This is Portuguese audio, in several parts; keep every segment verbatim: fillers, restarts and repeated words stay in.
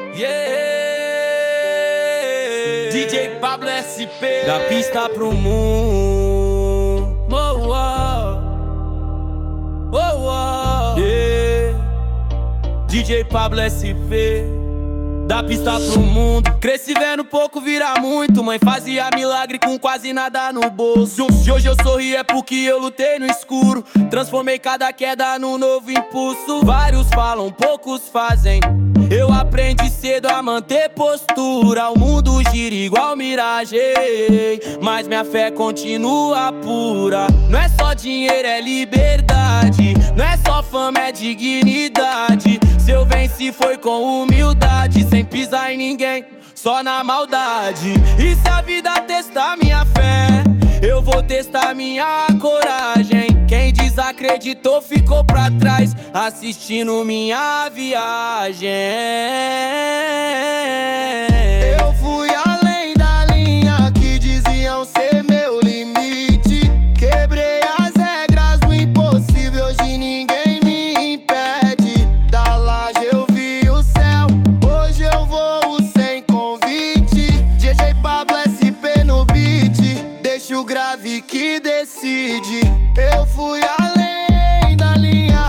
Yeah. D J Pablo S P, da pista pro mundo. Oh, oh. Oh, oh. Yeah. D J Pablo S P, da pista pro mundo. Cresci vendo pouco virar muito. Mãe fazia milagre com quase nada no bolso. Se hoje eu sorri é porque eu lutei no escuro. Transformei cada queda num novo impulso. Vários falam, poucos fazem. Eu aprendi cedo a manter postura. O mundo gira igual miragem, mas minha fé continua pura. Não é só dinheiro, é liberdade. Não é só fama, é dignidade. Se eu venci foi com humildade, sem pisar em ninguém, só na maldade. E se a vida testar minha fé, eu vou testar minha coragem. Quem desacreditou ficou pra trás, assistindo minha viagem. Eu fui além da linha que diziam ser meu limite. Quebrei as regras do impossível, hoje ninguém me impede. Da laje eu vi o céu, hoje eu vou sem convite. D J Pablo S P no beat, deixa o grave que decide. Eu fui além da linha,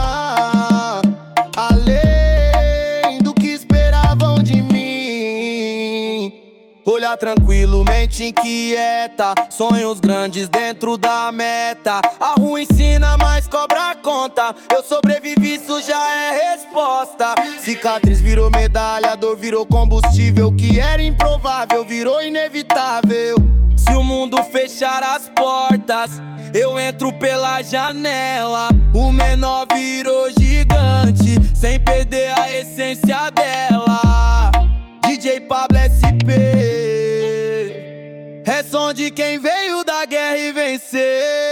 além do que esperavam de mim. Olhar tranquilo, mente inquieta, sonhos grandes dentro da meta. A rua ensina, mas cobra a conta. Eu sobrevivi, isso já é resposta. Cicatriz virou medalha, dor virou combustível. Que era improvável, virou inevitável. Se o mundo fechar as portas, eu entro pela janela. O menor virou gigante, sem perder a essência dela. D J Pablo S P é som de quem veio da guerra e venceu.